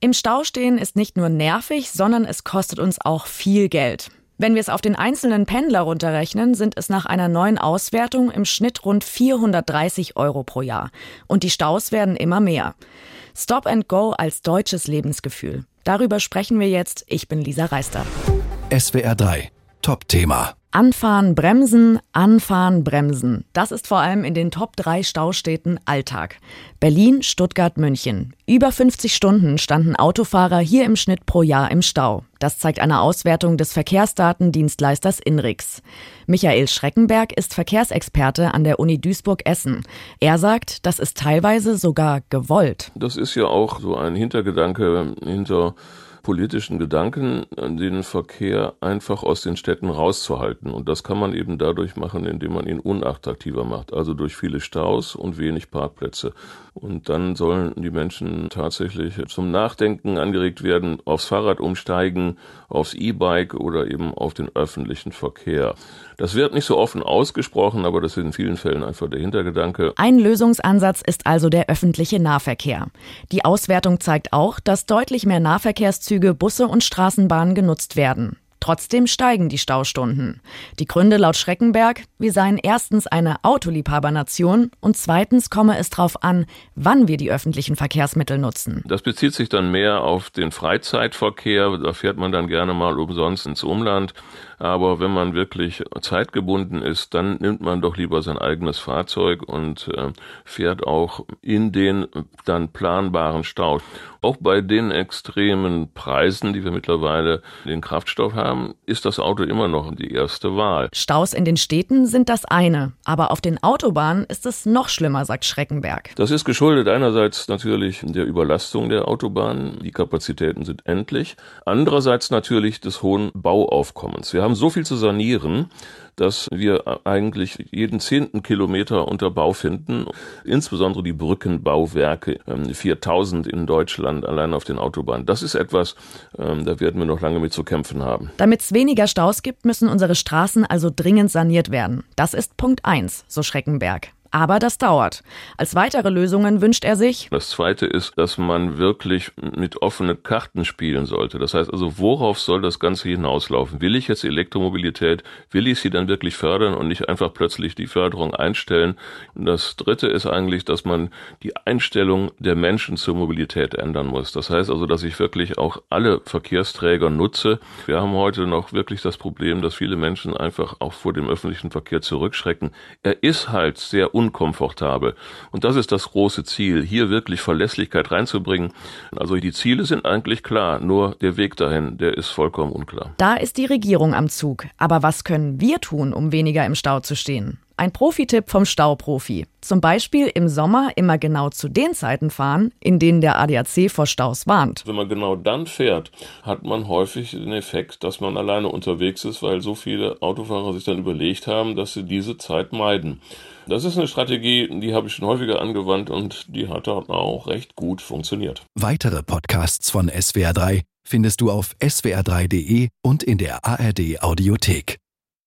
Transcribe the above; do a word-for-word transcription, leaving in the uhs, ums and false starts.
Im Stau stehen ist nicht nur nervig, sondern es kostet uns auch viel Geld. Wenn wir es auf den einzelnen Pendler runterrechnen, sind es nach einer neuen Auswertung im Schnitt rund vierhundertdreißig Euro pro Jahr. Und die Staus werden immer mehr. Stop and Go als deutsches Lebensgefühl. Darüber sprechen wir jetzt. Ich bin Lisa Reister. S W R drei. Top-Thema. Anfahren, bremsen, anfahren, bremsen. Das ist vor allem in den Top drei Staustädten Alltag. Berlin, Stuttgart, München. Über fünfzig Stunden standen Autofahrer hier im Schnitt pro Jahr im Stau. Das zeigt eine Auswertung des Verkehrsdatendienstleisters INRIX. Michael Schreckenberg ist Verkehrsexperte an der Uni Duisburg-Essen. Er sagt, das ist teilweise sogar gewollt. Das ist ja auch so ein Hintergedanke hinter politischen Gedanken, den Verkehr einfach aus den Städten rauszuhalten. Und das kann man eben dadurch machen, indem man ihn unattraktiver macht. Also durch viele Staus und wenig Parkplätze. Und dann sollen die Menschen tatsächlich zum Nachdenken angeregt werden, aufs Fahrrad umsteigen, aufs E-Bike oder eben auf den öffentlichen Verkehr. Das wird nicht so offen ausgesprochen, aber das ist in vielen Fällen einfach der Hintergedanke. Ein Lösungsansatz ist also der öffentliche Nahverkehr. Die Auswertung zeigt auch, dass deutlich mehr Nahverkehrszüge, Busse und Straßenbahnen genutzt werden. Trotzdem steigen die Staustunden. Die Gründe laut Schreckenberg: Wir seien erstens eine Autoliebhabernation und zweitens komme es darauf an, wann wir die öffentlichen Verkehrsmittel nutzen. Das bezieht sich dann mehr auf den Freizeitverkehr. Da fährt man dann gerne mal umsonst ins Umland. Aber wenn man wirklich zeitgebunden ist, dann nimmt man doch lieber sein eigenes Fahrzeug und äh, fährt auch in den dann planbaren Stau. Auch bei den extremen Preisen, die wir mittlerweile in den Kraftstoff haben, ist das Auto immer noch die erste Wahl. Staus in den Städten sind das eine, aber auf den Autobahnen ist es noch schlimmer, sagt Schreckenberg. Das ist geschuldet einerseits natürlich der Überlastung der Autobahnen. Die Kapazitäten sind endlich. Andererseits natürlich des hohen Bauaufkommens. Wir haben so viel zu sanieren, dass wir eigentlich jeden zehnten Kilometer unter Bau finden. Insbesondere die Brückenbauwerke, viertausend in Deutschland allein auf den Autobahnen. Das ist etwas, da werden wir noch lange mit zu kämpfen haben. Damit es weniger Staus gibt, müssen unsere Straßen also dringend saniert werden. Das ist Punkt eins, so Schreckenberg. Aber das dauert. Als weitere Lösungen wünscht er sich: Das Zweite ist, dass man wirklich mit offenen Karten spielen sollte. Das heißt also, worauf soll das Ganze hinauslaufen? Will ich jetzt Elektromobilität? Will ich sie dann wirklich fördern und nicht einfach plötzlich die Förderung einstellen? Und das Dritte ist eigentlich, dass man die Einstellung der Menschen zur Mobilität ändern muss. Das heißt also, dass ich wirklich auch alle Verkehrsträger nutze. Wir haben heute noch wirklich das Problem, dass viele Menschen einfach auch vor dem öffentlichen Verkehr zurückschrecken. Er ist halt sehr unkomfortabel. Und das ist das große Ziel, hier wirklich Verlässlichkeit reinzubringen. Also die Ziele sind eigentlich klar, nur der Weg dahin, der ist vollkommen unklar. Da ist die Regierung am Zug. Aber was können wir tun, um weniger im Stau zu stehen? Ein Profi-Tipp vom Stauprofi. Zum Beispiel im Sommer immer genau zu den Zeiten fahren, in denen der A D A C vor Staus warnt. Wenn man genau dann fährt, hat man häufig den Effekt, dass man alleine unterwegs ist, weil so viele Autofahrer sich dann überlegt haben, dass sie diese Zeit meiden. Das ist eine Strategie, die habe ich schon häufiger angewandt und die hat auch recht gut funktioniert. Weitere Podcasts von S W R drei findest du auf s w r drei punkt d e und in der A R D Audiothek.